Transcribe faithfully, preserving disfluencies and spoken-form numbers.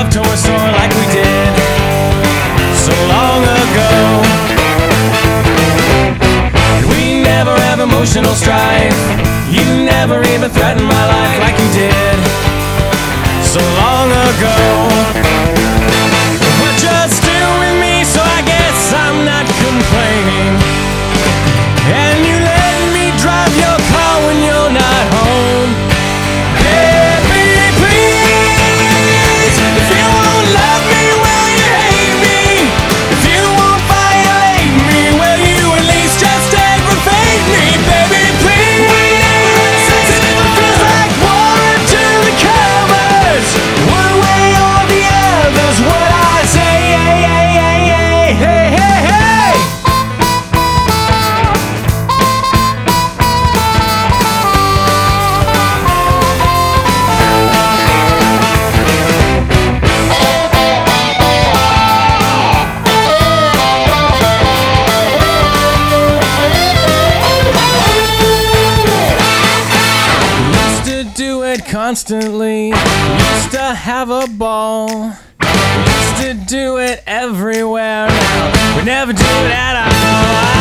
love toy store like we did so long ago. And we never have emotional strife. You never even threatened my life like you did so long ago. But you're still with me, so I guess I'm not complaining. And you let me drive your car when you're not home. Baby, please, if you won't love me, will you hate me? If you won't violate me, will you at least just aggravate me? Baby, please, it feels like war to the covers. One way or the other's what I say. Hey, hey, hey, hey, hey, hey. Used to do it constantly, used to have a ball, used to do it everywhere. Now we never do it at all.